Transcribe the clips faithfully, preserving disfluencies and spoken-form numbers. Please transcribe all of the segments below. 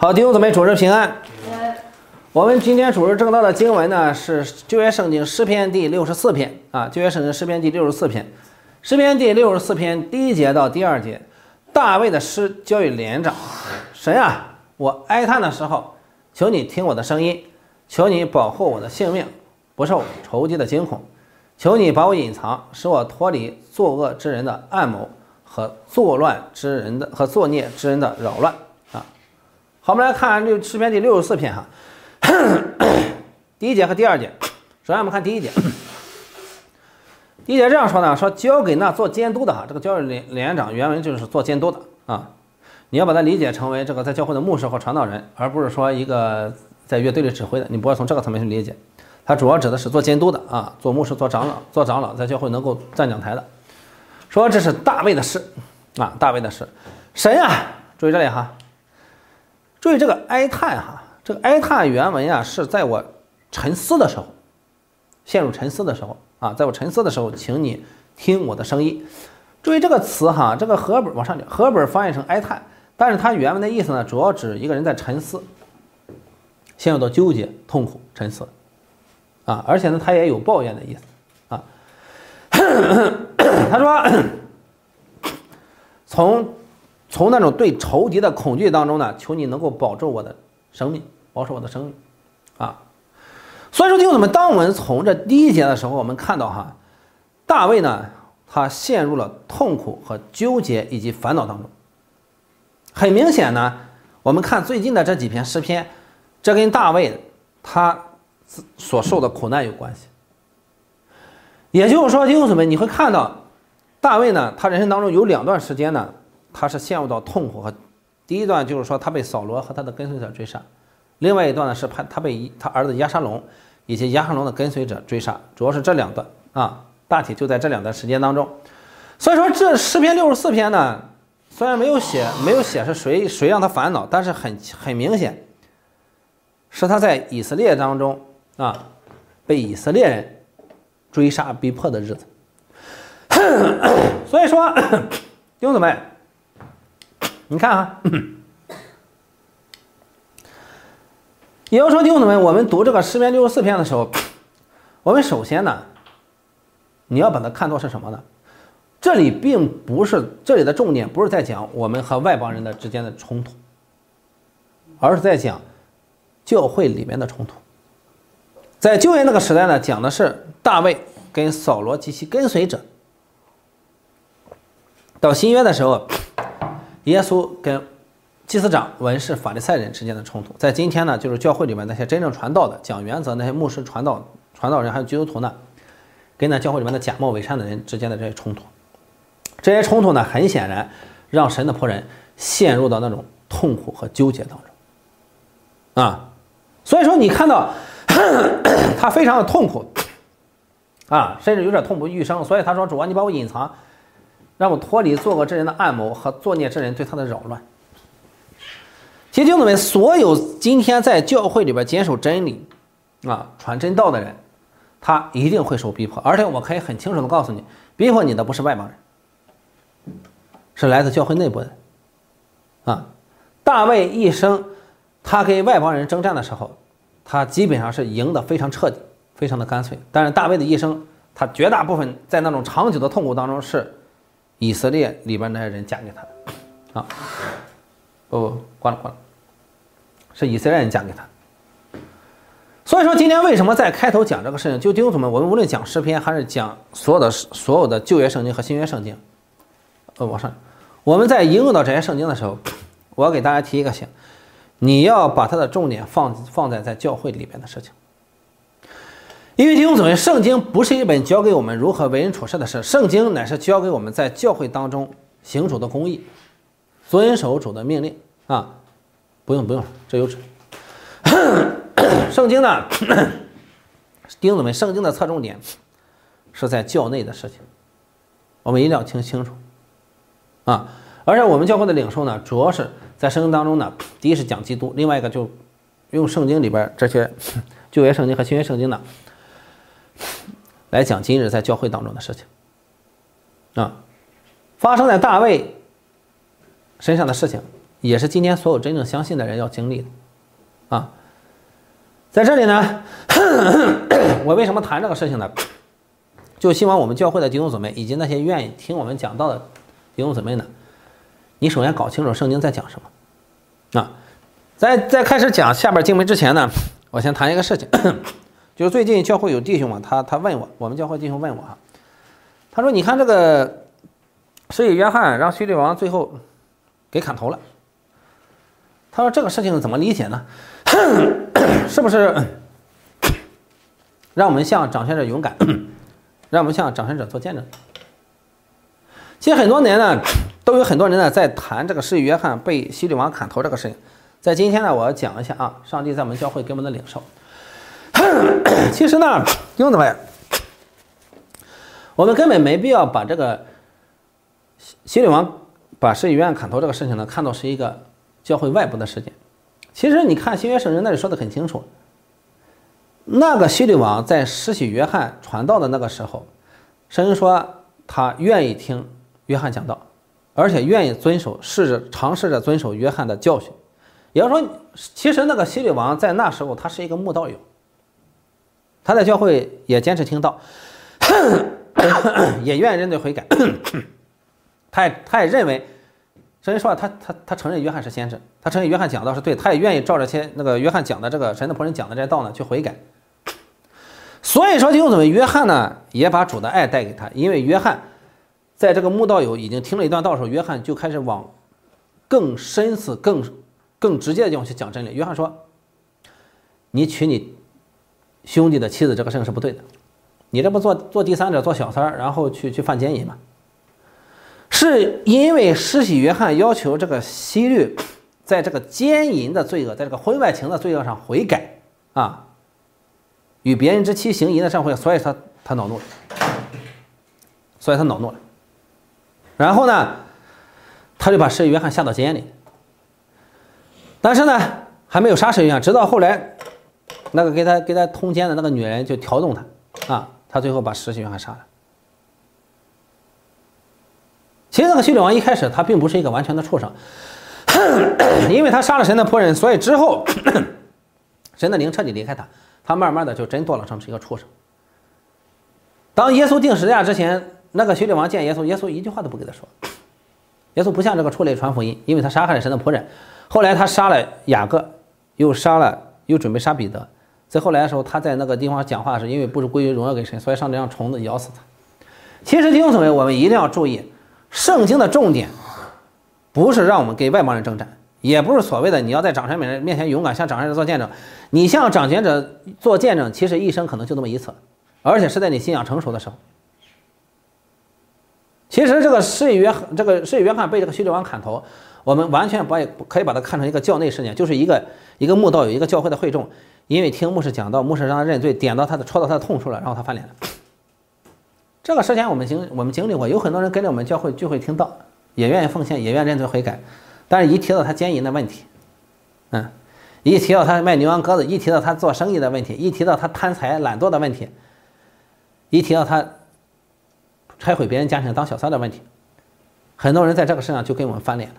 好，弟兄姊妹，主日平安。我们今天主日正道的经文呢是旧约圣经诗篇第六十四篇啊，旧约圣经诗篇第六十四篇，诗篇第六十四篇第一节到第二节，大卫的诗交与连长。神啊，我哀叹的时候，求你听我的声音，求你保护我的性命，不受仇敌的惊恐，求你把我隐藏，使我脱离作恶之人的暗谋和作乱之人的和作孽之人的扰乱啊。好，我们来看这诗篇第六十四篇哈，第一节和第二节。首先我们看第一节，第一节这样说呢，说交给那做监督的哈，这个交给连连长，原文就是做监督的啊。你要把它理解成为这个在教会的牧师或传道人，而不是说一个在乐队里指挥的，你不要从这个层面去理解。它主要指的是做监督的啊，做牧师、做长老、做长老，在教会能够站讲台的。说这是大卫的诗啊，大卫的诗。神啊，注意这里哈，注意这个哀叹哈，这个哀叹原文啊是在我沉思的时候，陷入沉思的时候啊，在我沉思的时候，请你听我的声音。注意这个词哈，这个和本往上讲，和本翻译成哀叹，但是它原文的意思呢，主要指一个人在沉思，陷入到纠结、痛苦、沉思啊，而且呢，它也有抱怨的意思啊。他说，从从那种对仇敌的恐惧当中呢，求你能够保住我的生命，保守我的生命啊。所以说，弟兄姊妹，当我们从这第一节的时候，我们看到哈，大卫呢，他陷入了痛苦和纠结以及烦恼当中。很明显呢，我们看最近的这几篇诗篇，这跟大卫他所受的苦难有关系。也就是说，弟兄姊妹，你会看到大卫呢，他人生当中有两段时间呢，他是陷入到痛苦和第一段就是说他被扫罗和他的跟随者追杀，另外一段呢是他被他儿子押沙龙以及押沙龙的跟随者追杀，主要是这两段啊，大体就在这两段时间当中。所以说这诗篇六十四篇呢，虽然没有写没有写是谁谁让他烦恼，但是很很明显是他在以色列当中啊被以色列人追杀逼迫的日子。所以说弟兄姊妹，你看啊，也就是说弟兄姊妹，我们读这个诗篇六十四篇的时候，我们首先呢，你要把它看作是什么呢？这里并不是，这里的重点不是在讲我们和外邦人的之间的冲突，而是在讲教会里面的冲突。在旧约那个时代呢，讲的是大卫跟扫罗及其跟随者；到新约的时候，耶稣跟祭司长、文士、法利赛人之间的冲突。在今天呢，就是教会里面那些真正传道的、讲原则那些牧师、传道、传道人还有基督徒呢，跟那教会里面的假冒伪善的人之间的这些冲突。这些冲突呢，很显然让神的仆人陷入到那种痛苦和纠结当中啊。所以说你看到他非常的痛苦啊，甚至有点痛不欲生。所以他说：“主啊，你把我隐藏，让我脱离作恶之人的暗谋和作孽之人对他的扰乱。”其实弟兄姊妹，所有今天在教会里边坚守真理啊、传真道的人，他一定会受逼迫。而且我可以很清楚的告诉你，逼迫你的不是外邦人，是来自教会内部的啊。大卫一生他跟外邦人征战的时候，他基本上是赢得非常彻底，非常的干脆。但是大卫的一生，他绝大部分在那种长久的痛苦当中，是以色列里边那些人嫁给他的啊。不不，关了关了，是以色列人嫁给他。所以说今天为什么在开头讲这个事情，就弟兄姊妹，我们无论讲诗篇还是讲所有的所有的旧约圣经和新约圣经，呃，往上，我们在应用到这些圣经的时候，我要给大家提一个醒，你要把它的重点放放在在教会里边的事情。因为弟兄姊妹，圣经不是一本教给我们如何为人处事的事，圣经乃是教给我们在教会当中行主的公义，遵守主的命令啊。不用不用，这有纸。圣经呢，弟兄姊妹，圣经的侧重点是在教内的事情，我们一定要听清楚啊。而且我们教会的领受呢，主要是在圣经当中呢，第一是讲基督，另外一个就用圣经里边这些旧约圣经和新约圣经呢，来讲今日在教会当中的事情啊。发生在大卫身上的事情， 也是今天所有真正相信的人要经历的啊。在这里呢，我为什么谈这个事情呢？就希望我们教会的弟兄姊妹以及那些愿意听我们讲道的弟兄姊妹呢，你首先搞清楚圣经在讲什么啊。在在开始讲下边经文之前呢，我先谈一个事情，就是最近教会有弟兄啊，他他问我，我们教会弟兄问我哈，他说你看这个施洗约翰让希律王最后给砍头了，他说这个事情怎么理解呢？是不是让我们向掌权者勇敢，让我们向掌权者做见证？其实很多年呢，都有很多人呢在谈这个施洗约翰被希律王砍头这个事情。在今天呢，我要讲一下啊，上帝在我们教会给我们的领受。其实呢，弟兄姊妹，我们根本没必要把这个希律王把施洗约翰砍头这个事情呢，看作是一个教会外部的事件。其实你看新约圣经那里说的很清楚，那个希律王在施洗约翰传道的那个时候，圣经说他愿意听约翰讲道，而且愿意遵守，试着尝试着遵守约翰的教训。也就是说，其实那个希律王在那时候他是一个慕道友，他在教会也坚持听道，也愿意认罪悔改，他也他也认为，圣经说他他他承认约翰是先知，他承认约翰讲道是对，他也愿意照着些那个约翰讲的这个神的仆人讲的这些道呢去悔改。所以说弟兄姊妹，约翰呢也把主的爱带给他，因为约翰在这个慕道友已经听了一段道的时候，约翰就开始往更深思、更更直接的地方去讲真理。约翰说：“你娶你兄弟的妻子，这个事情是不对的，你这不做做第三者、做小三，然后去去犯奸淫吗？”是因为施洗约翰要求这个希律在这个奸淫的罪恶，在这个婚外情的罪恶上悔改啊，与别人之妻行淫的上悔，所以他他恼怒了，所以他恼怒了。然后呢，他就把施洗约翰下到监里。但是呢，还没有杀施洗约翰，直到后来，那个给他给他通奸的那个女人就挑动他啊，他最后把施洗约翰杀了。其实那个希律王一开始他并不是一个完全的畜生，因为他杀了神的仆人，所以之后神的灵彻底离开他，他慢慢的就真堕落成是一个畜生。当耶稣定十字架之前，那个希律王见耶稣，耶稣一句话都不给他说。耶稣不像这个畜类传福音，因为他杀害了神的仆人。后来他杀了雅各，又杀了，又准备杀彼得。在后来的时候，他在那个地方讲话是因为不是归于荣耀给神，所以上帝让虫子咬死他。其实弟兄姊妹，我们一定要注意，圣经的重点不是让我们给外邦人征战，也不是所谓的你要在掌权者面前勇敢向掌权者做见证。你向掌权者做见证，其实一生可能就那么一次，而且是在你信仰成熟的时候。其实这个施洗约这个施洗约翰被这个希律王砍头，我们完全把可以把它看成一个教内事件，就是一个一个慕道友，一个教会的会众，因为听牧师讲道，牧师让他认罪，点到他的戳到他的痛处了，然后他翻脸了。这个事情我们经我们经历过，有很多人跟着我们教会聚会听道，也愿意奉献，也愿意认罪悔改，但是一提到他奸淫的问题，嗯，一提到他卖牛羊鸽子，一提到他做生意的问题，一提到他贪财懒惰的问题，一提到他拆毁别人家庭当小三的问题，很多人在这个事上就跟我们翻脸了。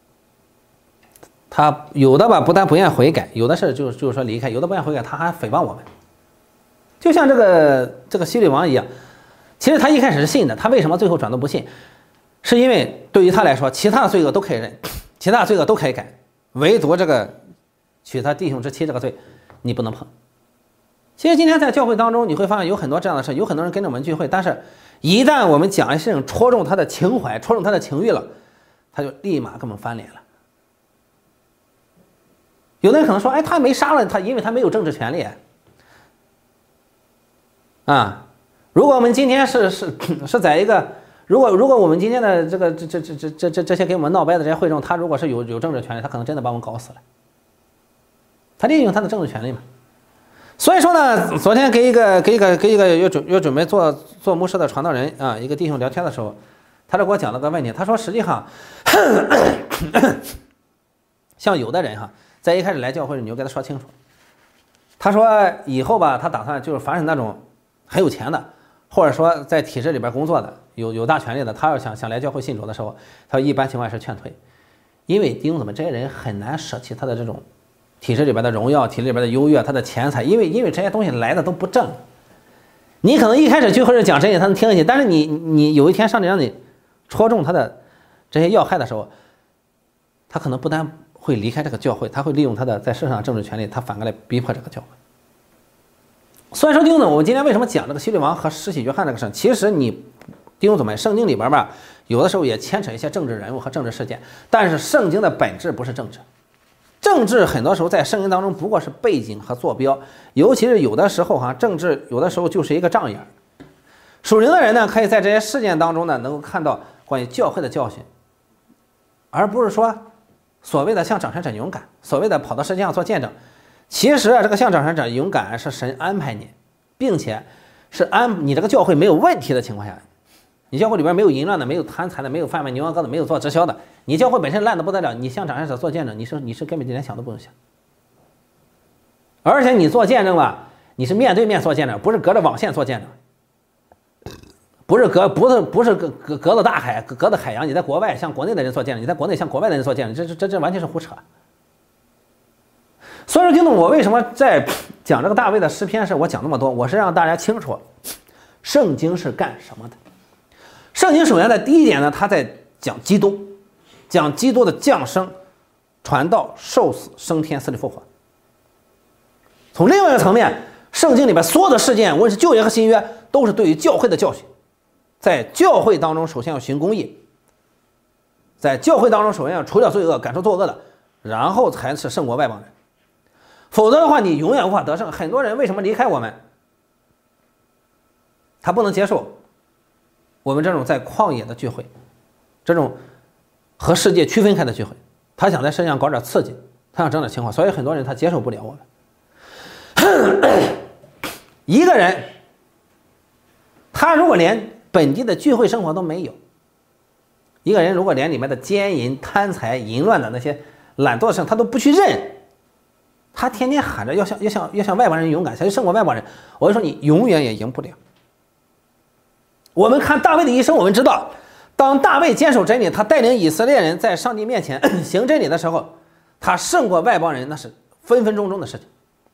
他有的吧不但不愿悔改，有的是就就是说离开，有的不愿悔改，他还诽谤我们。就像这个这个希律王一样，其实他一开始是信的，他为什么最后转都不信？是因为对于他来说，其他的罪恶都可以认，其他的罪恶都可以改，唯独这个娶他弟兄之妻这个罪，你不能碰。其实今天在教会当中，你会发现有很多这样的事，有很多人跟着我们聚会，但是一旦我们讲一些事情戳中他的情怀，戳中他的情欲了，他就立马跟我们翻脸了。有的人可能说，哎，他没杀了他，因为他没有政治权利。啊，如果我们今天是是是在一个，如果如果我们今天的这个这这这这这这这些给我们闹掰的这些会众，他如果是有有政治权利，他可能真的把我们搞死了。他利用他的政治权利嘛。所以说呢，昨天给一个给一个给一个要准要准备做做牧师的传道人啊，一个弟兄聊天的时候，他就给我讲了个问题，他说实际上，像有的人哈，在一开始来教会，你就跟他说清楚。他说以后吧，他打算就是凡是那种很有钱的，或者说在体制里边工作的，有有大权力的，他要想想来教会信主的时候，他一般情况是劝退， 因为弟兄姊妹，这些人很难舍弃他的这种体制里边的荣耀，体制里边的优越，他的钱财，因为因为这些东西来的都不正。你可能一开始聚会是讲真理，他能听得进，但是你你有一天上帝让你戳中他的这些要害的时候，他可能不但会离开这个教会，他会利用他的在世上政治权利，他反过来逼迫这个教会。所以说弟兄姊妹，我们今天为什么讲这个希律王和施洗约翰这个事？其实你弟兄姊妹，圣经里边吧，有的时候也牵扯一些政治人物和政治事件，但是圣经的本质不是政治。政治很多时候在圣经当中不过是背景和坐标，尤其是有的时候哈，政治有的时候就是一个障眼。属灵的人呢，可以在这些事件当中呢，能够看到关于教会的教训，而不是说所谓的像掌权者勇敢，所谓的跑到世界上做见证。其实啊，这个像掌权者勇敢是神安排你，并且是安你这个教会没有问题的情况下，你教会里边没有淫乱的，没有贪财的，没有贩卖牛羊羔的，没有做直销的，你教会本身烂得不得了，你向掌权者做见证，你是你是根本连想都不用想。而且你做见证吧，你是面对面做见证，不是隔着网线做见证，不是隔不是不是隔隔隔着大海隔隔着海洋，你在国外向国内的人做见证，你在国内向国外的人做见证，这这这这完全是胡扯。所以说，听懂我为什么在讲这个大卫的诗篇时，我讲那么多，我是让大家清楚，圣经是干什么的。圣经首先在第一点呢，他在讲基督，讲基督的降生、传道、受死、升天、死里复活。从另外一个层面，圣经里边所有的事件，无论是旧约和新约，都是对于教会的教训。在教会当中，首先要行公义；在教会当中，首先要除掉罪恶，赶出作恶的，然后才是胜过外邦人。否则的话，你永远无法得胜。很多人为什么离开我们？他不能接受我们这种在旷野的聚会，这种和世界区分开的聚会。他想在世界上搞点刺激，他想整点情况，所以很多人他接受不了我们。一个人，他如果连本地的聚会生活都没有，一个人如果连里面的奸淫、贪财、淫乱的那些懒惰的事他都不去认，他天天喊着要像要像要像外邦人勇敢，才胜过外邦人。我就说你永远也赢不了。我们看大卫的一生，我们知道，当大卫坚守真理，他带领以色列人在上帝面前行真理的时候，他胜过外邦人，那是分分钟钟的事情。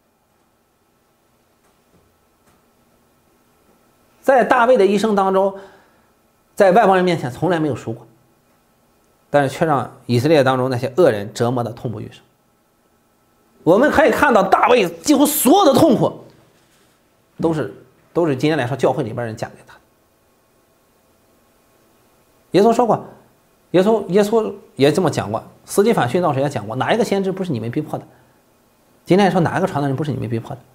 在大卫的一生当中，在外邦人面前从来没有输过，但是却让以色列当中那些恶人折磨的痛不欲生。我们可以看到大卫几乎所有的痛苦都是都是今天来说教会里边人讲给他的。耶稣说过，耶稣耶稣也这么讲过，司机反殉道时也讲过，哪一个先知不是你们逼迫的？今天说哪一个传道人不是你们逼迫的？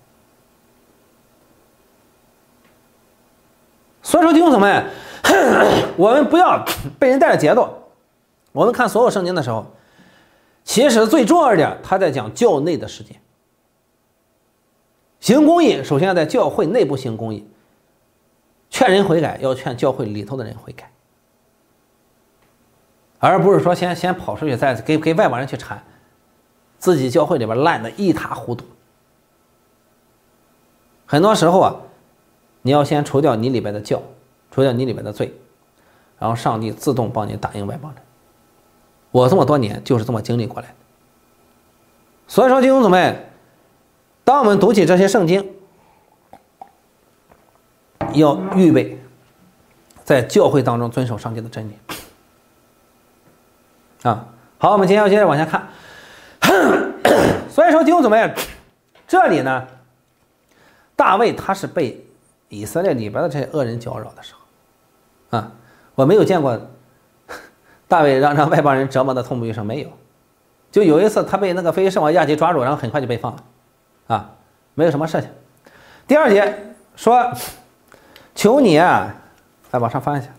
所以说弟兄姊妹，我们不要被人带着节奏。我们看所有圣经的时候，其实最重要一点，他在讲教内的事件。行公义，首先要在教会内部行公义，劝人悔改，要劝教会里头的人悔改，而不是说先先跑出去再给给外邦人去缠，自己教会里边烂得一塌糊涂。很多时候啊，你要先除掉你里边的教，除掉你里边的罪，然后上帝自动帮你打赢外邦人。我这么多年就是这么经历过来的。所以说弟兄姊妹，当我们读起这些圣经，要预备在教会当中遵守上帝的真理啊。好，我们今天要接着往下看。所以说弟兄姊妹，这里呢，大卫他是被以色列里边的这些恶人搅扰的时候啊，我没有见过大卫让让外邦人折磨的痛不欲生，没有。就有一次他被那个非利士王亚基抓住，然后很快就被放了啊，没有什么事情。第二节说，求你啊，再往上翻一下，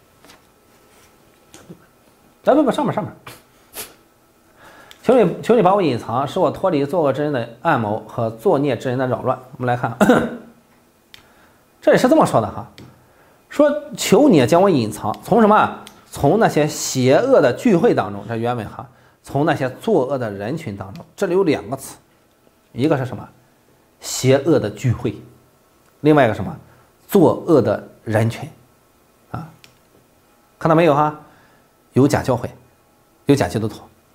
来不不上面上面，求你求你把我隐藏，使我脱离作恶之人的暗谋和作孽之人的扰乱。我们来看，这里是这么说的哈，说求你将我隐藏，从什么？从那些邪恶的聚会当中，这原文哈，从那些作恶的人群当中。这里有两个词，一个是什么？邪恶的聚会，另外一个什么？作恶的人群啊，看到没有哈？有假教会，有假基督徒，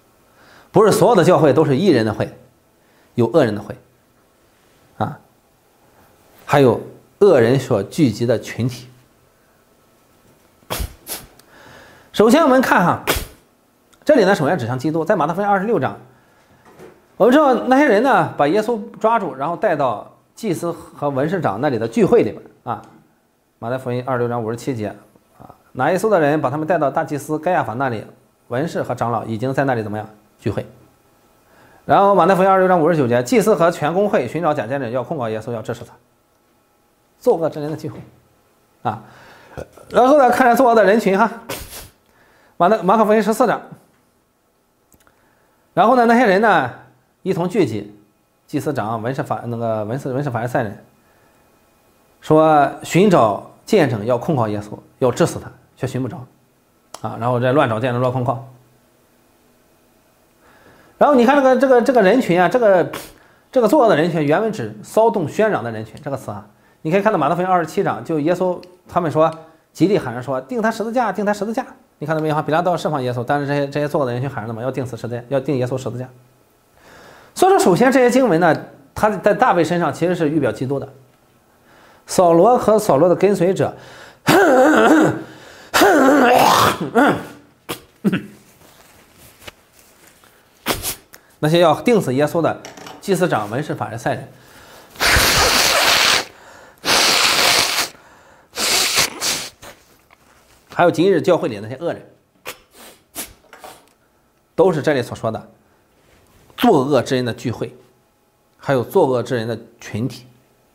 不是所有的教会都是义人的会，有恶人的会，啊，还有恶人所聚集的群体。首先我们看哈，这里呢首先指向基督，在马太福音二十六章，我们知道那些人呢把耶稣抓住，然后带到祭司和文士长那里的聚会里边啊。马太福音二十六章五十七节啊，拿耶稣的人把他们带到大祭司该亚法那里，文士和长老已经在那里怎么样聚会。然后马太福音二十六章五十九节，祭司和全公会寻找假见证，要控告耶稣，要治死他。作恶之人的聚会啊。然后呢，看着作恶的人群哈。马太马可福音十四章，然后呢，那些人呢一同聚集，祭司长、文士法那个文士文士法利赛人，说寻找见证要控告耶稣，要治死他，却寻不着，啊，然后再乱找见证乱控告。然后你看这个这个这个人群啊，这个这个作恶的人群，原文指骚动喧嚷的人群，这个词啊，你可以看到马太福音二十七章，就耶稣他们说极力喊着说钉他十字架，钉他十字架。你看到没有？比拉多释放耶稣，但是这些这些作恶的人群喊着什么？要钉死十字架，要钉耶稣十字架。所以说，首先这些经文呢，他在大卫身上其实是预表基督的。扫罗和扫罗的跟随者，那些要钉死耶稣的祭司长、文士、法利赛人。还有今日教会里那些恶人，都是这里所说的作恶之人的聚会，还有作恶之人的群体。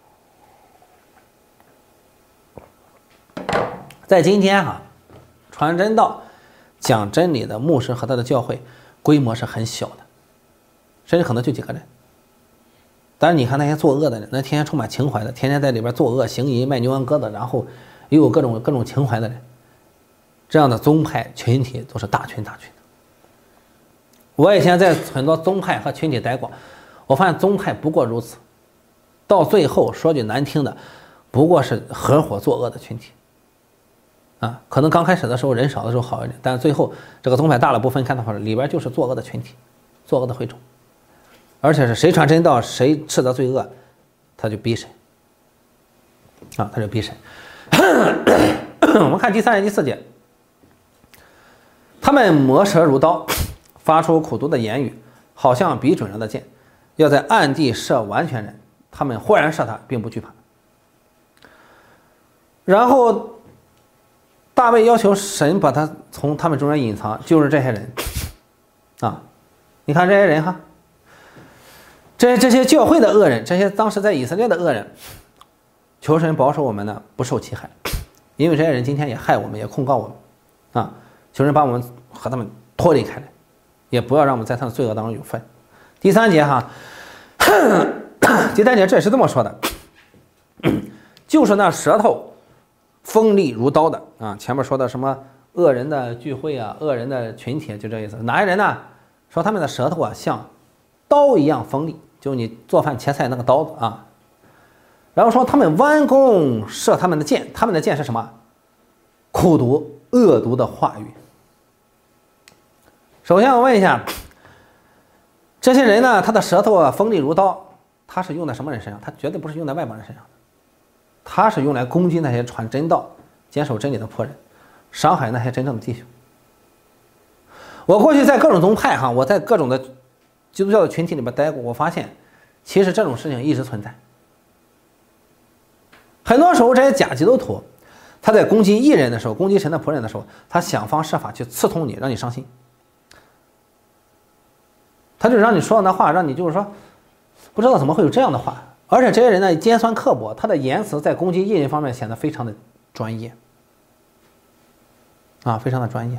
在今天哈、啊，传真道、讲真理的牧师和他的教会规模是很小的，甚至可能就几个人。但是你看那些作恶的人，那天天充满情怀的，天天在里边作恶、行淫、卖牛羊鸽子，然后又有各种各种情怀的人。这样的宗派群体都是大群大群的。我以前在很多宗派和群体待过，我发现宗派不过如此，到最后说句难听的，不过是合伙作恶的群体。啊，可能刚开始的时候人少的时候好一点，但是最后这个宗派大了不分开的话，里边就是作恶的群体，作恶的会众，而且是谁传真道谁斥责罪恶，他就逼谁。啊，他就逼谁。我们看第三节第四节。他们磨舌如刀，发出苦毒的言语，好像比准了的箭，要在暗地射完全人。他们忽然射他，并不惧怕。然后大卫要求神把他从他们中间隐藏，就是这些人啊。你看这些人哈，这这些教会的恶人，这些当时在以色列的恶人，求神保守我们呢不受其害，因为这些人今天也害我们，也控告我们啊。求神把我们和他们脱离开来，也不要让我们在他的罪恶当中有份。第三节哈，第三节这也是这么说的，就是那舌头锋利如刀的啊。前面说的什么恶人的聚会啊，恶人的群体，就这意思。哪些人呢？说他们的舌头啊像刀一样锋利，就你做饭切菜那个刀子啊。然后说他们弯弓射他们的箭，他们的箭是什么？苦毒恶毒的话语。首先我问一下，这些人呢，他的舌头啊锋利如刀，他是用在什么人身上？他绝对不是用在外邦人身上的，他是用来攻击那些传真道、坚守真理的仆人，伤害那些真正的弟兄。我过去在各种宗派哈，我在各种的基督教的群体里面待过，我发现其实这种事情一直存在。很多时候这些假基督徒，他在攻击义人的时候，攻击神的仆人的时候，他想方设法去刺痛你，让你伤心。他就让你说的那话，让你就是说不知道怎么会有这样的话。而且这些人呢尖酸刻薄，他的言辞在攻击义人方面显得非常的专业啊，非常的专业。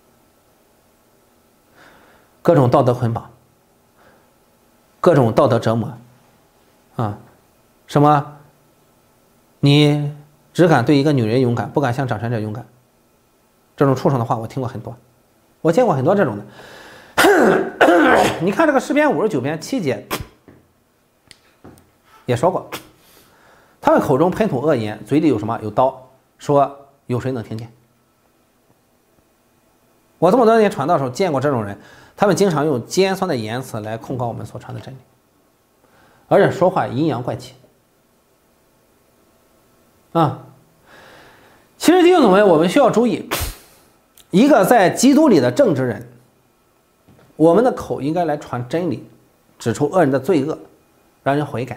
各种道德捆绑，各种道德折磨啊，什么你只敢对一个女人勇敢，不敢向掌权者勇敢，这种畜生的话我听过很多，我见过很多这种的。你看这个诗篇五十九篇七节也说过，他们口中喷吐恶言，嘴里有什么？有刀，说有谁能听见？ 我这么多年传道的时候见过这种人，他们经常用尖酸的言辞来控告我们所传的真理，而且说话阴阳怪气啊。其实弟兄姊妹，我们需要注意，一个在基督里的正直人，我们的口应该来传真理，指出恶人的罪恶，让人悔改。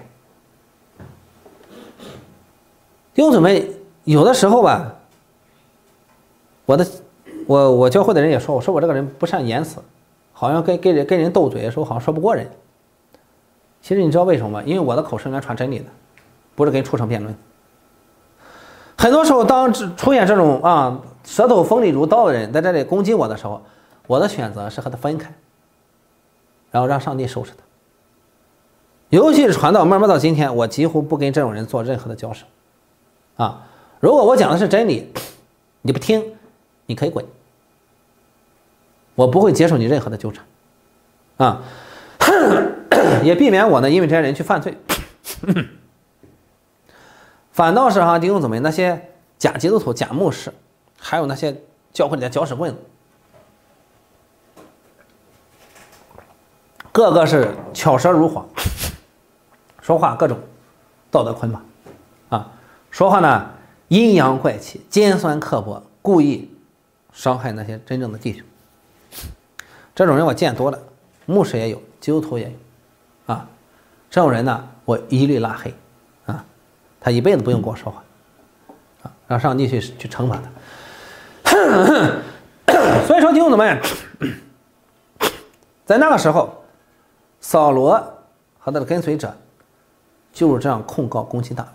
弟兄姊妹，有的时候吧，我的我我教会的人也说我说我这个人不善言辞，好像跟跟人跟人斗嘴的时候好像说不过人。其实你知道为什么吗？因为我的口是用来传真理的，不是跟畜生辩论。很多时候，当出现这种啊舌头锋利如刀的人在这里攻击我的时候，我的选择是和他分开，然后让上帝收拾他。尤其是传道，慢慢到今天，我几乎不跟这种人做任何的交涉。啊，如果我讲的是真理，你不听，你可以滚，我不会接受你任何的纠缠，啊，也避免我呢因为这些人去犯罪。反倒是哈弟兄姊妹，那些假基督徒、假牧师，还有那些教会里的搅屎棍子，个个是巧舌如簧，说话各种道德捆绑啊，说话呢阴阳怪气、尖酸刻薄，故意伤害那些真正的弟兄。这种人我见多了，牧师也有，基督徒也有啊。这种人呢，我一律拉黑啊，他一辈子不用跟我说话啊，让上帝去去惩罚他。所以说弟兄姊妹，在那个时候，扫罗和他的跟随者就是这样控告攻击大卫。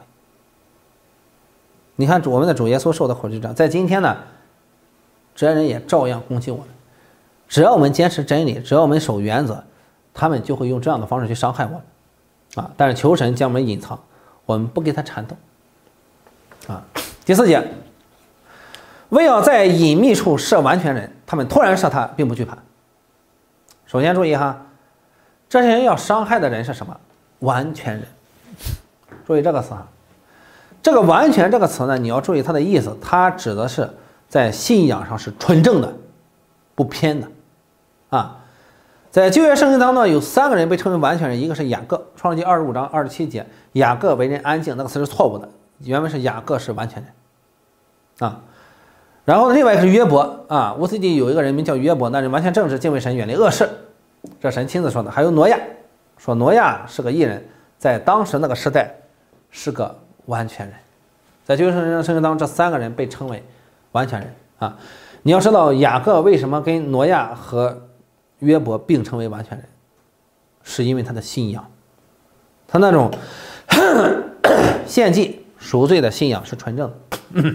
你看我们的主耶稣受的苦就这样，在今天呢，这些人也照样攻击我们。只要我们坚持真理，只要我们守原则，他们就会用这样的方式去伤害我们啊！但是求神将我们隐藏，我们不给他缠斗啊。第四节，为要在隐秘处设完全人，他们突然设他，并不惧怕。首先注意哈，这些人要伤害的人是什么？完全人。注意这个词哈，这个完全这个词呢，你要注意它的意思，它指的是在信仰上是纯正的，不偏的。啊，在旧约圣经当中有三个人被称为完全人，一个是雅各，创世纪二十五章二十七节，雅各为人安静，那个词是错误的，原文是雅各是完全人啊。然后另外一个是约伯啊，乌斯地有一个人名叫约伯，那人完全正直，敬畏神，远离恶事，这神亲自说的。还有挪亚，说挪亚是个义人，在当时那个时代是个完全人。在旧约圣经当中，这三个人被称为完全人啊。你要知道雅各为什么跟挪亚和约伯并称为完全人，是因为他的信仰，他那种献祭赎罪的信仰是纯正的。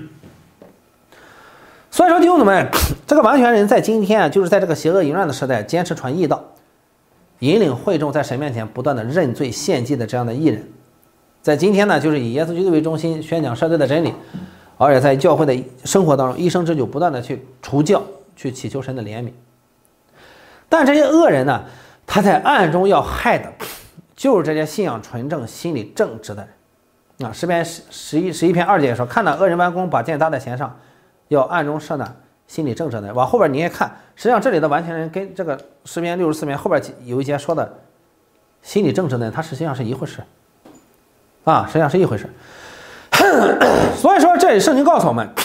所以说弟兄姊妹，这个完全人在今天啊，就是在这个邪恶淫乱的时代，坚持传义道，引领会众在神面前不断的认罪献祭的这样的义人，在今天呢，就是以耶稣基督为中心，宣讲赦罪的真理，而且在教会的生活当中，一生之久不断的去除教，去祈求神的怜悯。但这些恶人呢，他在暗中要害的，就是这些信仰纯正、心理正直的人。啊，诗篇十一十一篇二节说：“看到恶人弯弓，把箭搭在弦上，要暗中射呢心理正直的人。”往后边你也看，实际上这里的完全人跟这个诗篇六十四篇后边有一节说的心理正直的人，他实际上是一回事。啊，实际上是一回事。所以说，这里圣经告诉我们，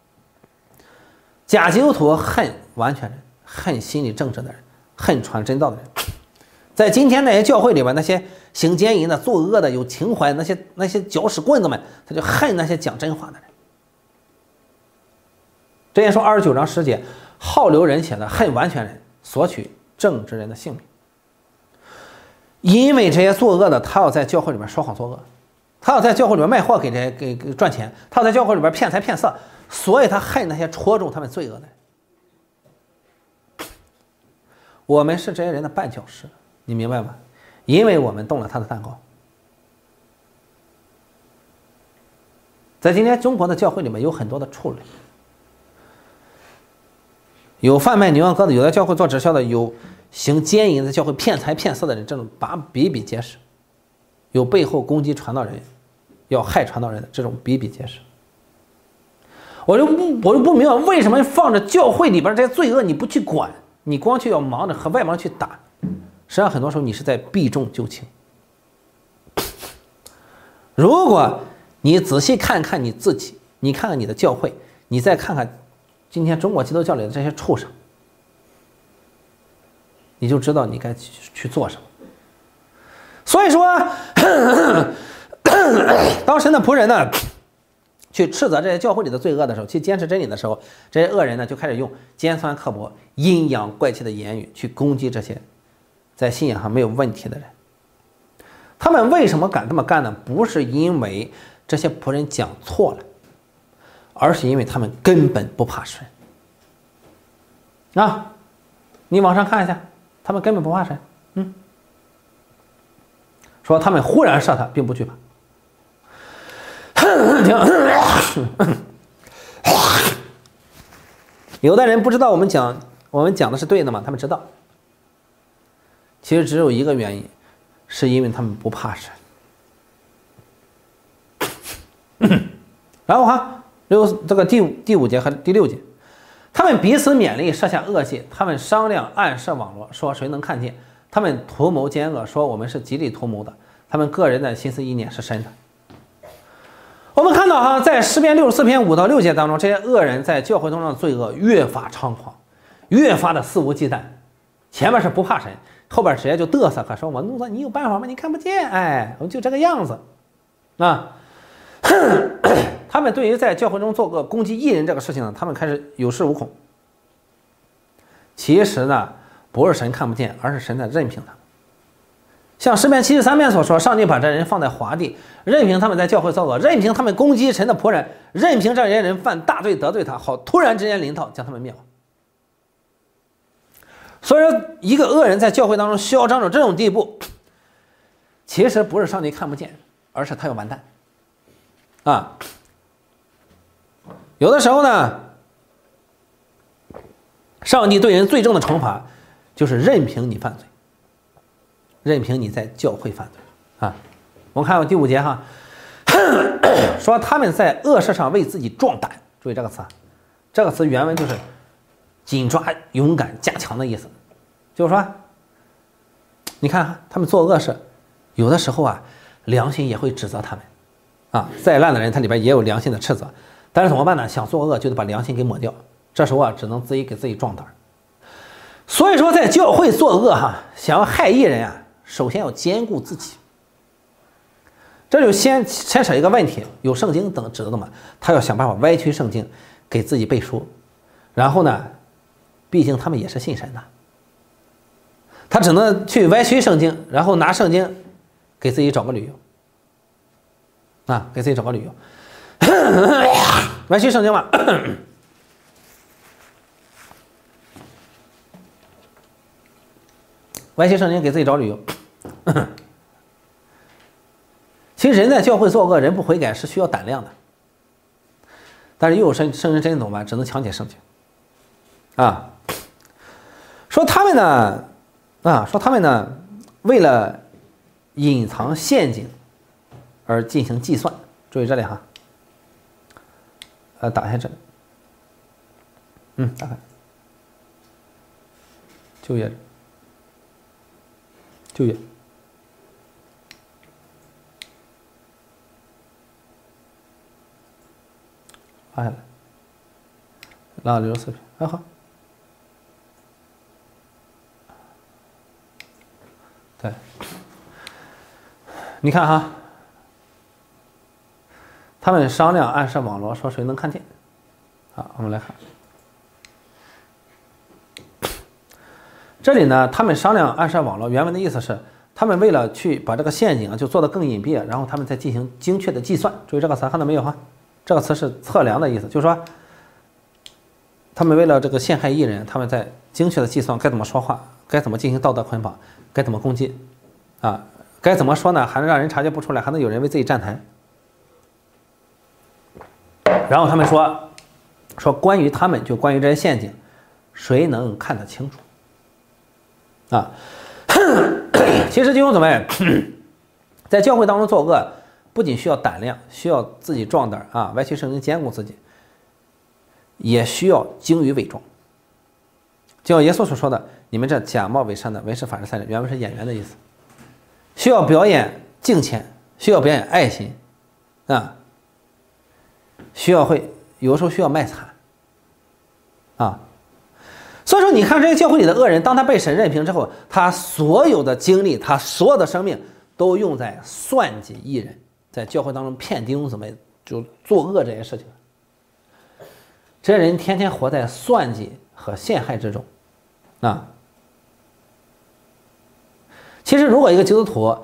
假基督徒恨完全人，恨心理正直的人，恨传真道的人。在今天那些教会里边，那些行奸淫的、作恶的、有情怀的那些那些搅屎棍子们，他就恨那些讲真话的人。箴言说二十九章十节，好流人血的恨完全人，索取正直人的性命。因为这些作恶的，他要在教会里面说谎作恶。他要在教会里面卖货给这给给赚钱，他要在教会里边骗财骗色，所以他恨那些戳中他们罪恶的人。我们是这些人的绊脚石，你明白吗？因为我们动了他的蛋糕。在今天中国的教会里面有很多的畜类，有贩卖牛羊鸽子，有在教会做直销的，有行奸淫的教会骗财骗色的人，这种把比比皆是。有背后攻击传道人，要害传道人的这种比比皆是。 我就不我就不明白为什么放着教会里边这些罪恶你不去管，你光去要忙着和外邦去打，实际上很多时候你是在避重就轻。如果你仔细看看你自己，你看看你的教会，你再看看今天中国基督教里的这些畜生，你就知道你该去去做什么。所以说，当神的仆人呢去斥责这些教会里的罪恶的时候，去坚持真理的时候，这些恶人呢就开始用尖酸刻薄、阴阳怪气的言语去攻击这些在信仰上没有问题的人。他们为什么敢这么干呢？不是因为这些仆人讲错了，而是因为他们根本不怕神。啊，你往上看一下，他们根本不怕神。嗯，说他们忽然射他，并不惧怕。有的人不知道我们讲我们讲的是对的吗？他们知道，其实只有一个原因，是因为他们不怕神。然后哈，六这个第五第五节和第六节，他们彼此勉励，设下恶计，他们商量暗设网罗，说谁能看见？他们图谋奸恶，说我们是极力图谋的，他们个人的心思意念是深的。我们看到哈，在诗篇六十四篇五到六节当中，这些恶人在教会中的罪恶越发猖狂，越发的肆无忌惮。前面是不怕神，后边直接就嘚瑟，可说我弄的你有办法吗？你看不见，哎，我就这个样子。啊，他们对于在教会中做个攻击艺人这个事情呢，他们开始有恃无恐。其实呢，不是神看不见，而是神在任凭他们。像诗篇七十三篇所说，上帝把这人放在华地，任凭他们在教会作恶，任凭他们攻击神的仆人，任凭这些人犯大罪得罪他，好突然之间临到将他们灭亡。所以说，一个恶人在教会当中嚣张到这种地步，其实不是上帝看不见，而是他要完蛋啊。有的时候呢，上帝对人最重的惩罚就是任凭你犯罪，任凭你在教会犯罪啊。我们看到第五节哈，说他们在恶事上为自己壮胆，注意这个词，这个词原文就是紧抓、勇敢、加强的意思。就是说，你看他们做恶事，有的时候啊，良心也会指责他们啊。再烂的人，他里边也有良心的斥责，但是怎么办呢？想作恶就得把良心给抹掉，这时候啊，只能自己给自己壮胆。所以说，在教会作恶哈，想要害艺人啊，首先要兼顾自己。这就先牵扯一个问题，有圣经等指的嘛，他要想办法歪曲圣经，给自己背书。然后呢，毕竟他们也是信神的，他只能去歪曲圣经，然后拿圣经给自己找个理由啊，给自己找个理由，歪曲圣经嘛。歪曲圣经给自己找理由。其实人在教会作恶，人不悔改是需要胆量的，但是又有圣圣人真懂吧，只能强解圣经啊。说他们呢，啊，说他们呢，为了隐藏陷阱而进行计算。注意这里哈，呃，打开这里，嗯，打开，就业，就业。拉下来，拉到六十四篇，还好。对，你看哈，他们商量暗设网罗，说谁能看见。好，我们来看，这里呢，他们商量暗设网罗，原文的意思是，他们为了去把这个陷阱啊，就做得更隐蔽，然后他们再进行精确的计算。注意这个词，看到没有哈？这个词是测量的意思，就是说，他们为了这个陷害艺人，他们在精确的计算该怎么说话，该怎么进行道德捆绑，该怎么攻击，啊，该怎么说呢，还能让人察觉不出来，还能有人为自己站台。然后他们说，说关于他们，就关于这些陷阱，谁能看得清楚？啊，其实弟兄姊妹，在教会当中作恶，不仅需要胆量，需要自己壮胆啊，歪曲圣经兼顾自己， 也需要精于伪装。就像耶稣所说的，你们这假冒伪善的文士法利赛人，原文是演员的意思，需要表演敬虔，需要表演爱心啊，需要会有时候需要卖惨啊。所以说你看这些教会里的恶人，当他被神任凭之后，他所有的精力，他所有的生命都用在算计义人，在教会当中骗弟兄姊妹，就作恶这些事情。这些人天天活在算计和陷害之中啊。其实如果一个基督徒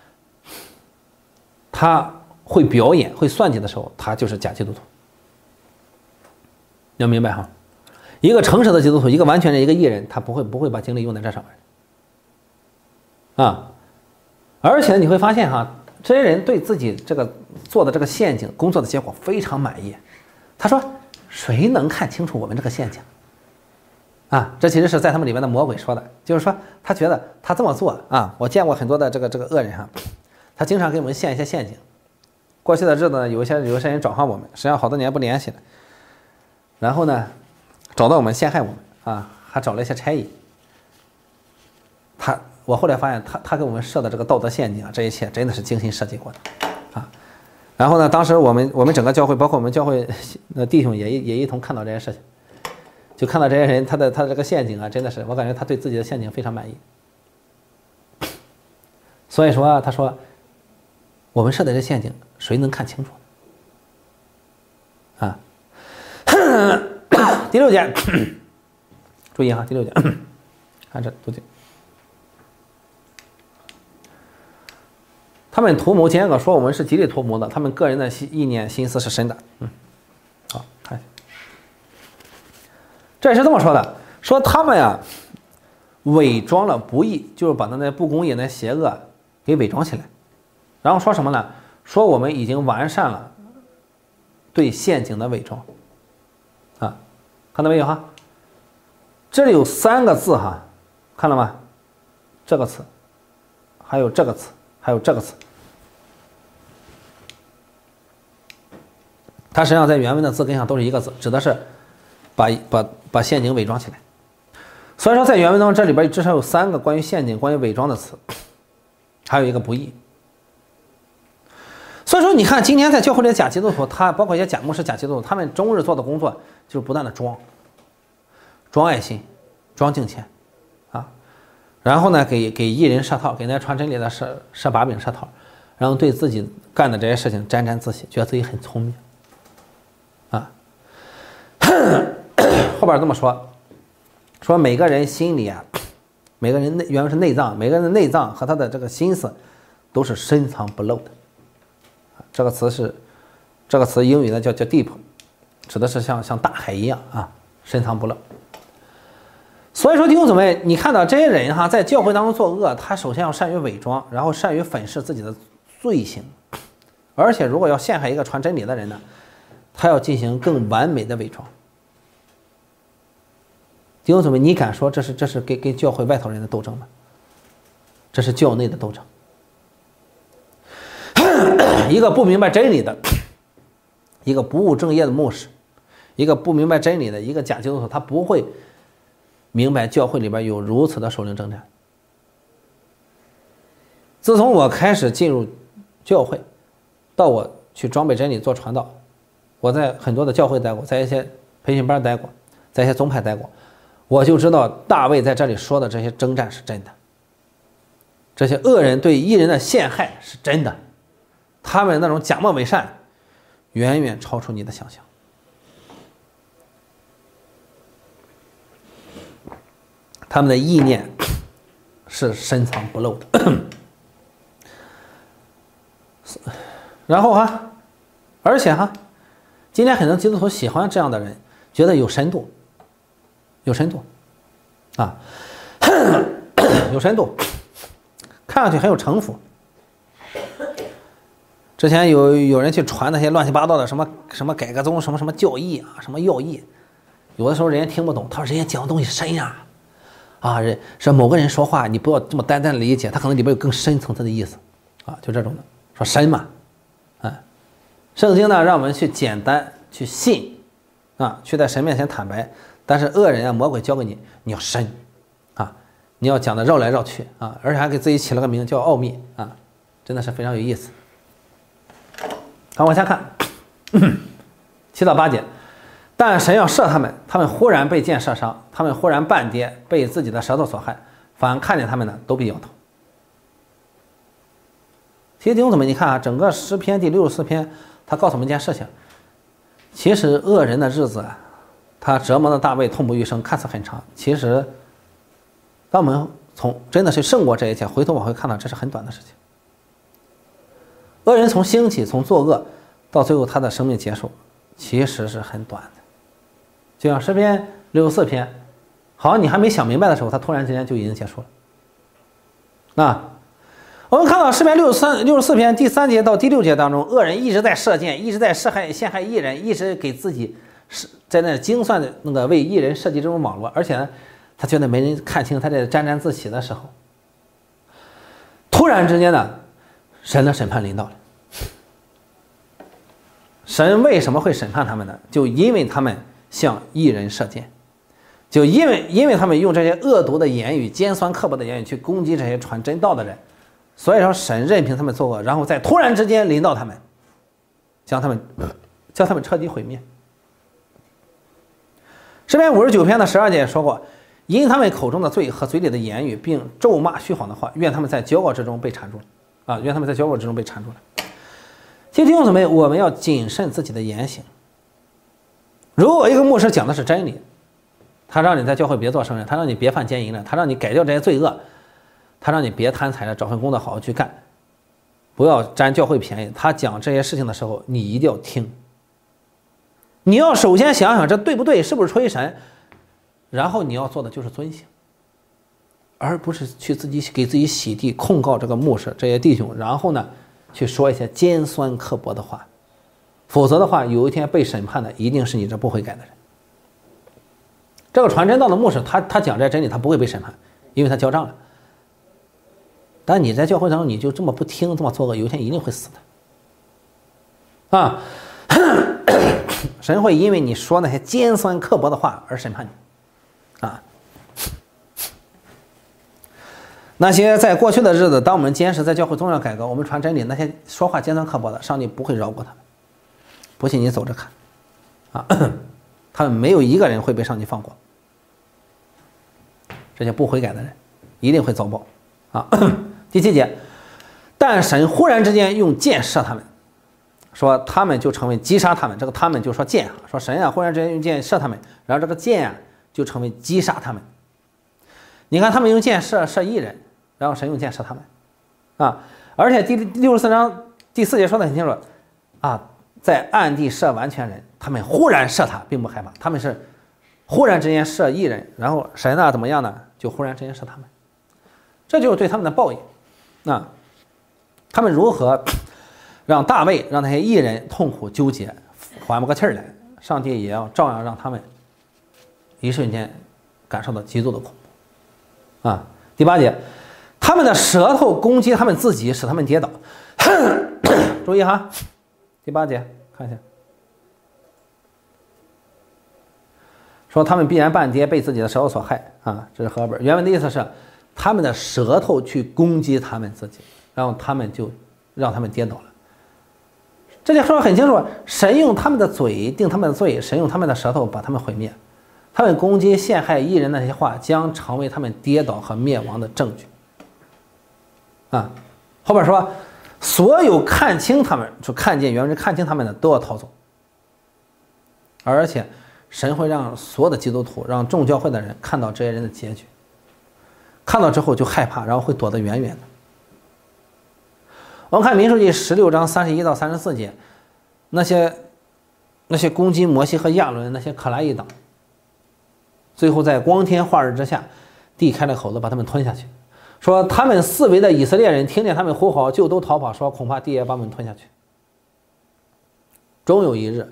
他会表演会算计的时候，他就是假基督徒，要明白哈。一个诚实的基督徒，一个完全的一个义人，他不会不会把精力用在这上面啊。而且你会发现哈，这些人对自己这个做的这个陷阱工作的结果非常满意。他说：“谁能看清楚我们这个陷阱？”啊，这其实是在他们里面的魔鬼说的，就是说他觉得他这么做啊，我见过很多的这个这个恶人哈，他经常给我们陷一些陷阱。过去的日子呢，有一些有一些人找上我们，实际上好多年不联系了，然后呢，找到我们陷害我们啊，还找了一些差役。他我后来发现他他给我们设的这个道德陷阱啊，这一切真的是精心设计过的啊。然后呢，当时我们我们整个教会，包括我们教会的弟兄也也一同看到这些事情。就看到这些人，他的他的这个陷阱啊，真的是我感觉他对自己的陷阱非常满意。所以说、啊，他说，我们设的这陷阱，谁能看清楚？啊，第六节，注意哈，第六节，看这读经。他们图谋奸恶，说我们是极力图谋的，他们个人的意念心思是深的。嗯，好，看一下。这也是这么说的，说他们呀伪装了不义，就是把那不公义、那邪恶给伪装起来，然后说什么呢？说我们已经完善了对陷阱的伪装啊，看到没有哈？这里有三个字哈，看了吗？这个词，还有这个词，还有这个词，它实际上在原文的字根上都是一个字，指的是把把把陷阱伪装起来。所以说在原文当中这里边至少有三个关于陷阱关于伪装的词，还有一个不义。所以说你看今天在教会里的假基督徒，他包括一些假牧师假基督徒，他们终日做的工作就是不断的装装爱心，装敬虔啊，然后呢给给义人设套，给那些传真理的设设把柄设套，然后对自己干的这些事情沾沾自喜，觉得自己很聪明啊。后边这么说，说每个人心里啊，每个人内原文是内脏，每个人的内脏和他的这个心思都是深藏不露的。这个词是这个词英语呢叫叫 deep， 指的是像像大海一样啊，深藏不露。所以说弟兄姊妹，你看到这些人哈，在教会当中作恶，他首先要善于伪装，然后善于粉饰自己的罪行，而且如果要陷害一个传真理的人呢，他要进行更完美的伪装。弟兄姊妹，你敢说这是这是跟跟教会外头人的斗争吗？这是教内的斗争。一个不明白真理的，一个不务正业的牧师，一个不明白真理的一个假基督徒，他不会明白教会里边有如此的属灵征战。自从我开始进入教会，到我去装备真理做传道，我在很多的教会待过，在一些培训班待过，在一些宗派待过，我就知道大卫在这里说的这些征战是真的，这些恶人对义人的陷害是真的，他们那种假冒伪善远远超出你的想象。他们的意念是深藏不露的。然后哈，而且哈，今天很多基督徒喜欢这样的人，觉得有深度，有深度啊，有深度，看上去很有城府。之前有有人去传那些乱七八糟的什么什么改革宗什么什么教义啊，什么要义，有的时候人家听不懂，他说人家讲的东西深呀，啊，人是某个人说话，你不要这么单单的理解，他可能里边有更深层次的意思，啊，就这种的，说深嘛，啊，圣经呢让我们去简单去信， 啊，去在神面前坦白。但是恶人啊，魔鬼交给你，你要深啊，你要讲的绕来绕去啊，而且还给自己起了个名叫奥秘啊，真的是非常有意思。好，往下看七到八节，但神要射他们，他们忽然被箭射伤，他们忽然半跌，被自己的舌头所害，凡看见他们的都必摇头。其实弟兄姊妹，你看啊，整个诗篇第六十四篇，他告诉我们一件事情，其实恶人的日子啊，他折磨的大卫痛不欲生，看似很长，其实当我们从真的是胜过这一切，回头往回看到，这是很短的事情。恶人从兴起，从作恶到最后他的生命结束，其实是很短的。就像诗篇六十四篇，好像你还没想明白的时候，他突然之间就已经结束了。那我们看到诗篇六十三、六十四篇第三节到第六节当中，恶人一直在射箭，一直在陷害陷害义人，一直给自己是在那精算的那个为义人设计这种网络，而且呢，他觉得没人看清，他在沾沾自喜的时候，突然之间呢，神的审判临到了。神为什么会审判他们呢？就因为他们向义人射箭，就因为因为他们用这些恶毒的言语、尖酸刻薄的言语去攻击这些传真道的人，所以说神任凭他们作恶，然后在突然之间临到他们，将他们将他们彻底毁灭。诗篇五十九篇的十二节也说过，因他们口中的罪和嘴里的言语，并咒骂虚谎的话，愿他们在骄傲之中被缠住了啊！愿他们在骄傲之中被缠住了。其实弟兄姊妹，我们要谨慎自己的言行。如果一个牧师讲的是真理，他让你在教会别做圣人，他让你别犯奸淫了，他让你改掉这些罪恶，他让你别贪财了，找份工作好好去干，不要占教会便宜。他讲这些事情的时候，你一定要听。你要首先想想这对不对，是不是出于神，然后你要做的就是遵行，而不是去自己给自己洗地，控告这个牧师这些弟兄，然后呢去说一些尖酸刻薄的话，否则的话，有一天被审判的一定是你这不悔改的人。这个传真道的牧师，他他讲这真理，他不会被审判，因为他交账了。但你在教会当中，你就这么不听，这么作恶，有一天一定会死的啊！神会因为你说那些尖酸刻薄的话而审判你啊！那些在过去的日子，当我们坚持在教会宗教改革，我们传真理，那些说话尖酸刻薄的，上帝不会饶过他们。不信你走着看啊，他们没有一个人会被上帝放过。这些不悔改的人一定会遭报啊！第七节，但神忽然之间用箭射他们，说他们就成为击杀他们。这个他们就说箭啊，说神啊忽然之间用箭射他们，然后这个箭啊就成为击杀他们。你看他们用箭射射义人，然后神用箭射他们啊！而且第六十四章第四节说的很清楚啊，在暗地射完全人，他们忽然射他，并不害怕，他们是忽然之间射义人，然后神呢怎么样呢？就忽然之间射他们，这就是对他们的报应。啊，他们如何让大卫让那些义人痛苦纠结，缓不过气儿来，上帝也要照样让他们一瞬间感受到极度的恐怖。啊，第八节，他们的舌头攻击他们自己，使他们跌倒。注意哈，第八节看一下，说他们必然半跌，被自己的舌头所害啊，这是和合本。原文的意思是，他们的舌头去攻击他们自己，然后他们就让他们跌倒了。这里说得很清楚，神用他们的嘴定他们的罪，神用他们的舌头把他们毁灭。他们攻击陷害义人的那些话，将成为他们跌倒和灭亡的证据。啊，后边说，所有看清他们，就看见原文看清他们的都要逃走。而且神会让所有的基督徒，让众教会的人看到这些人的结局，看到之后就害怕，然后会躲得远远的。我们看民数记十六章三十一到三十四节，那些那些攻击摩西和亚伦那些可拉一党，最后在光天化日之下，地开了口子把他们吞下去。说他们四围的以色列人听见他们呼号，就都逃跑，说恐怕地也把我们吞下去。终有一日，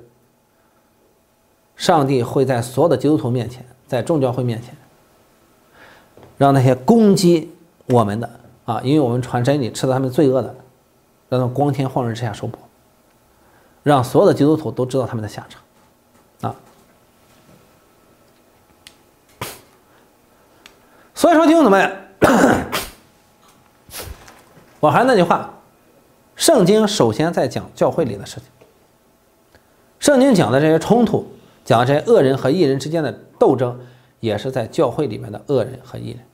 上帝会在所有的基督徒面前，在众教会面前，让那些攻击我们的啊，因为我们传真理吃了他们罪恶的，让他们光天化日之下受报，让所有的基督徒都知道他们的下场啊。 所以说弟兄姊妹，我还是那句话，圣经首先在讲教会里的事情，圣经讲的这些冲突，讲的这些恶人和义人之间的斗争，也是在教会里面的恶人和义人。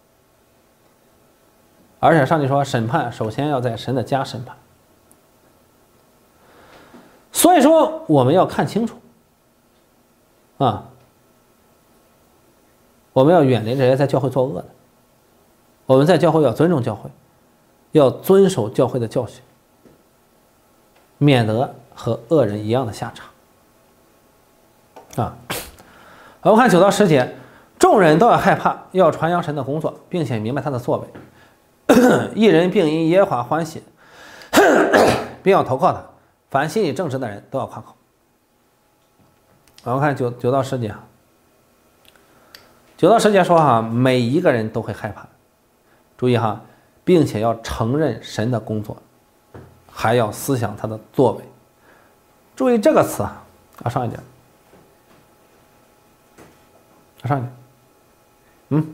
而且上帝说，审判首先要在神的家审判。所以说我们要看清楚啊，我们要远离这些在教会作恶的，我们在教会要尊重教会，要遵守教会的教训，免得和恶人一样的下场啊。我们看九到十节，众人都要害怕，要传扬神的工作，并且明白他的作为。一人并因耶和华欢喜，并要投靠他。凡心里正直的人都要夸口。我们看九九到十节，九到十节说哈，每一个人都会害怕，注意哈，并且要承认神的工作，还要思想他的作为。注意这个词啊，啊上一点，啊上一点，嗯。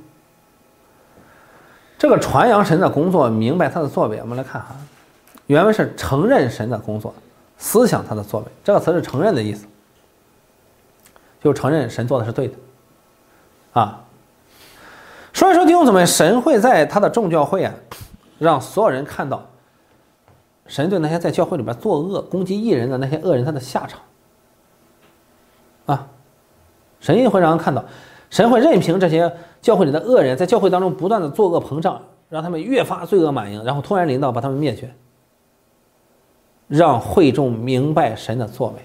这个传扬神的工作，明白他的作为，我们来看哈，原文是承认神的工作，思想他的作为。这个词是承认的意思，就承认神做的是对的啊。所以说弟兄姊妹，神会在他的众教会啊，让所有人看到神对那些在教会里边作恶、攻击义人的那些恶人他的下场啊。神也会让人看到，神会任凭这些教会里的恶人在教会当中不断的作恶膨胀，让他们越发罪恶满盈，然后突然临到把他们灭绝，让会众明白神的作为。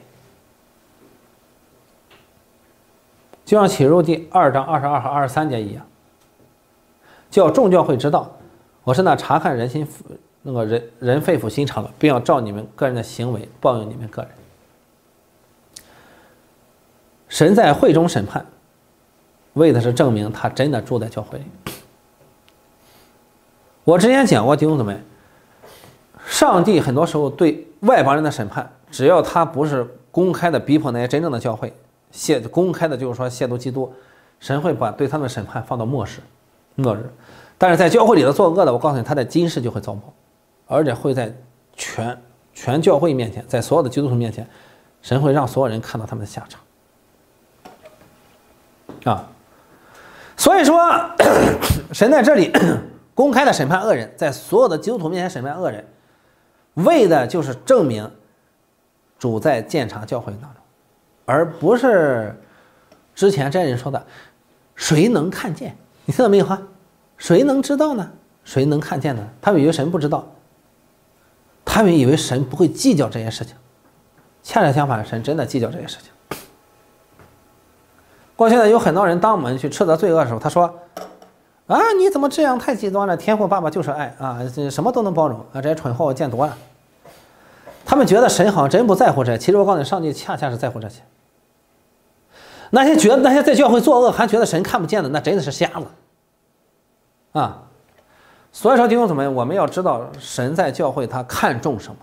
就像启示录第二章二十二和二十三节一样，叫众教会知道，我是那查看人心那个人人肺腑心肠的，并要照你们个人的行为报应你们个人。神在会中审判，为的是证明他真的住在教会里。我之前讲过弟兄姊妹，上帝很多时候对外邦人的审判，只要他不是公开的逼迫那些真正的教会，亵公开的就是说亵渎基督，神会把对他们的审判放到末世末日。但是在教会里的作恶的，我告诉你，他在今世就会遭报，而且会在全全教会面前，在所有的基督徒面前，神会让所有人看到他们的下场啊。所以说神在这里公开的审判恶人，在所有的基督徒面前审判恶人，为的就是证明主在监察教会当中，而不是之前这人说的谁能看见，你听到没有哈？谁能知道呢？谁能看见呢？他们以为神不知道，他们以为神不会计较这些事情，恰恰相反，神真的计较这些事情。过去呢，有很多人当我们去斥责罪恶的时候，他说啊，你怎么这样太极端了？天父爸爸就是爱啊，什么都能包容啊，这些蠢货我见多了。他们觉得神好像真不在乎这些，其实我告诉你，上帝恰恰是在乎这些。那些觉得那些在教会作恶还觉得神看不见的，那真的是瞎子啊。所以说弟兄姊妹，我们要知道神在教会他看重什么。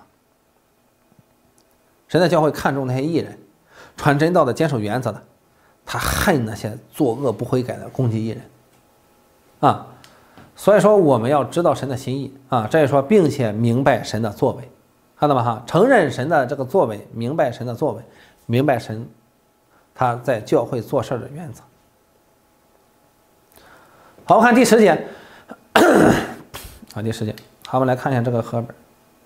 神在教会看重那些义人，传真道的，坚守原则的，他恨那些作恶不悔改的攻击义人啊。所以说我们要知道神的心意啊，这也说并且明白神的作为，看到吗哈？承认神的这个作为，明白神的作为，明白神他在教会做事的原则。好，我看第十节好，第十节好，我们来看一下这个课本。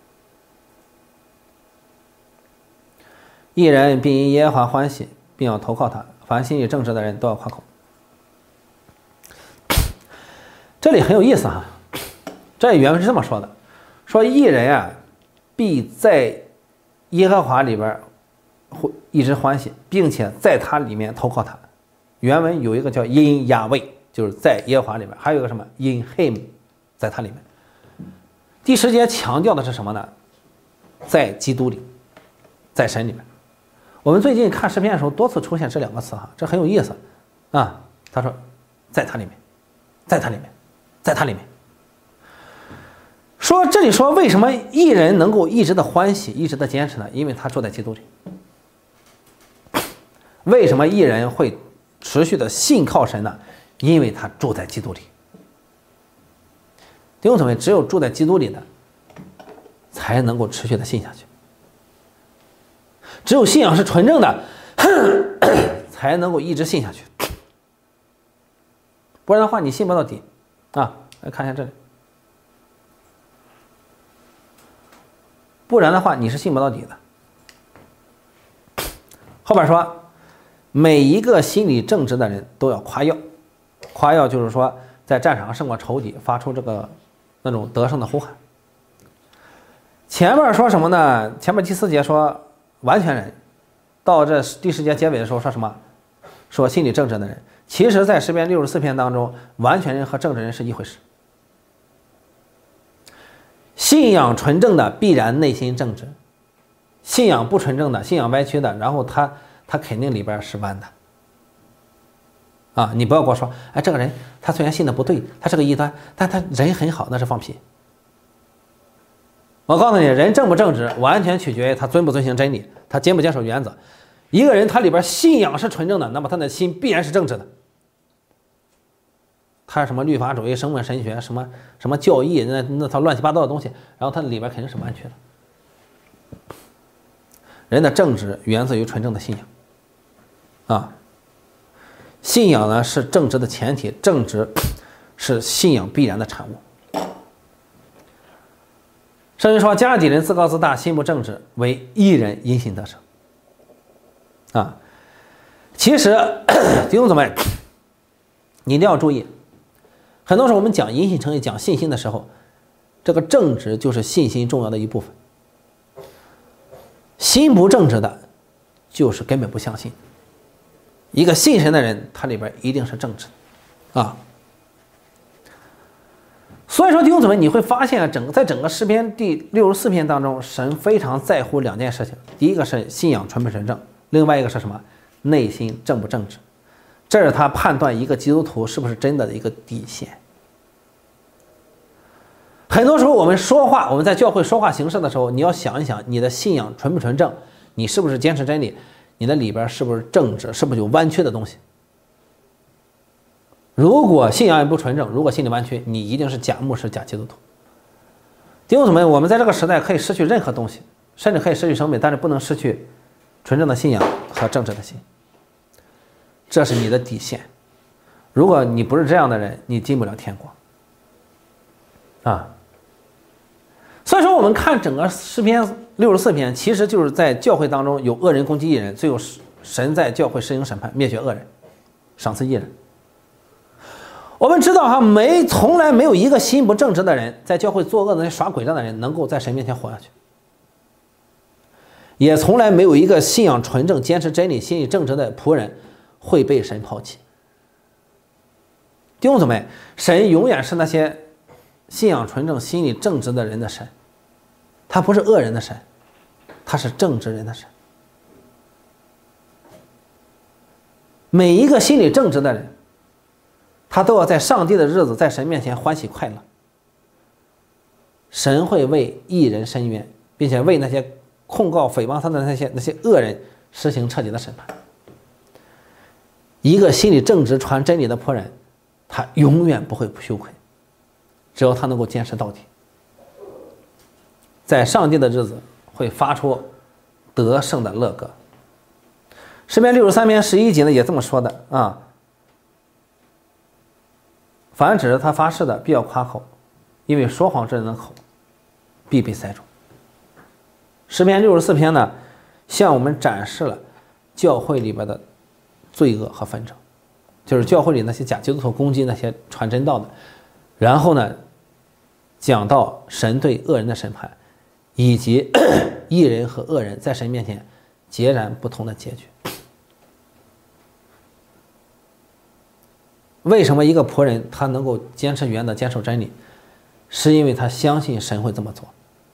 一人并因耶和华欢喜，并要投靠他，凡心里正直的人都要夸口。这里很有意思哈，这原文是这么说的，说一人啊必在耶和华里边一直欢喜，并且在他里面投靠他。原文有一个叫因亚位，就是在耶和华里面，还有一个什么因 him， 在他里面。第十节强调的是什么呢？在基督里，在神里面。我们最近看诗篇的时候多次出现这两个词哈，这很有意思啊。他说在他里面，在他里面，在他里面。说这里说为什么一人能够一直的欢喜，一直的坚持呢？因为他住在基督里。为什么一人会持续的信靠神呢？因为他住在基督里。 弟兄姊妹，只有住在基督里的，才能够持续的信下去。只有信仰是纯正的，才能够一直信下去。不然的话，你信不到底啊！来看一下这里，不然的话，你是信不到底的。后边说，每一个心理正直的人都要夸耀，夸耀就是说，在战场上胜过仇敌，发出这个那种得胜的呼喊。前面说什么呢？前面第四节说完全人，到这第十节结尾的时候说什么？说心理正直的人。其实在诗篇六十四篇当中，完全人和正直人是一回事。信仰纯正的必然内心正直，信仰不纯正的，信仰歪曲的，然后他他肯定里边是弯的啊！你不要跟我说，哎，这个人他虽然信的不对，他是个异端，但他人很好，那是放屁。我告诉你，人正不正直，完全取决于他遵不遵行真理，他坚不坚守原则。一个人他里边信仰是纯正的，那么他的心必然是正直的。他什么律法主义、生物神学、什么什么教义，那那套乱七八糟的东西，然后他里边肯定是弯曲的。人的正直源自于纯正的信仰，啊，信仰呢是正直的前提，正直是信仰必然的产物。圣经说，迦勒底人自高自大，心不正直，为义人因信得胜。啊，其实弟兄姊妹，你一定要注意，很多时候我们讲因信称义、讲信心的时候，这个正直就是信心重要的一部分。心不正直的，就是根本不相信。一个信神的人，他里边一定是正直的啊。所以说，弟兄姊妹，你会发现，整个在整个诗篇第六十四篇当中，神非常在乎两件事情。第一个是信仰纯不纯正，另外一个是什么？内心正不正直。这是他判断一个基督徒是不是真的的一个底线。很多时候我们说话，我们在教会说话行事的时候，你要想一想，你的信仰纯不纯正，你是不是坚持真理，你的里边是不是正直，是不是有弯曲的东西。如果信仰也不纯正，如果心里弯曲，你一定是假牧师、假基督徒。弟兄姊妹，我们在这个时代可以失去任何东西，甚至可以失去生命，但是不能失去纯正的信仰和正直的心，这是你的底线。如果你不是这样的人，你进不了天国啊。所以说，我们看整个诗篇六十四篇，其实就是在教会当中有恶人攻击义人，最后神在教会施行审判，灭绝恶人，赏赐义人。我们知道哈，没从来没有一个心不正直的人，在教会作恶的那些耍诡诈的人，能够在神面前活下去。也从来没有一个信仰纯正、坚持真理、心理正直的仆人会被神抛弃。弟兄姊妹，神永远是那些信仰纯正、心理正直的人的神，他不是恶人的神，他是正直人的神。每一个心理正直的人，他都要在上帝的日子，在神面前欢喜快乐。神会为义人伸冤，并且为那些控告诽谤他的那些那些恶人实行彻底的审判。一个心里正直传真理的仆人，他永远不会羞愧，只要他能够坚持到底，在上帝的日子会发出得胜的乐歌。诗篇六十三篇十一节呢也这么说的啊，凡指着他发誓的，必要夸口，因为说谎之人的口必被塞住。诗篇六十四篇呢，向我们展示了教会里边的罪恶和纷争，就是教会里那些假基督徒攻击那些传真道的，然后呢，讲到神对恶人的审判，以及义人和恶人在神面前截然不同的结局。为什么一个仆人他能够坚持原则、坚守真理，是因为他相信神会这么做。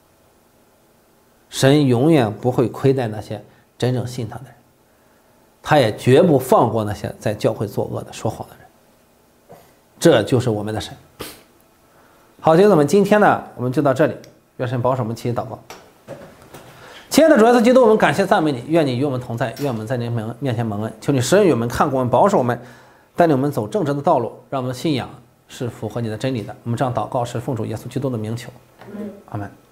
神永远不会亏待那些真正信他的人，他也绝不放过那些在教会作恶的、说谎的人。这就是我们的神。好，弟兄们，今天呢，我们就到这里。愿神保守我们，齐祷告。亲爱的主耶稣基督，我们感谢赞美你，愿你与我们同在，愿我们在你面前蒙恩。求你施恩于我们，看顾我们，保守我们，带领我们走正直的道路，让我们的信仰是符合你的真理的。我们这样祷告是奉主耶稣基督的名求，阿门。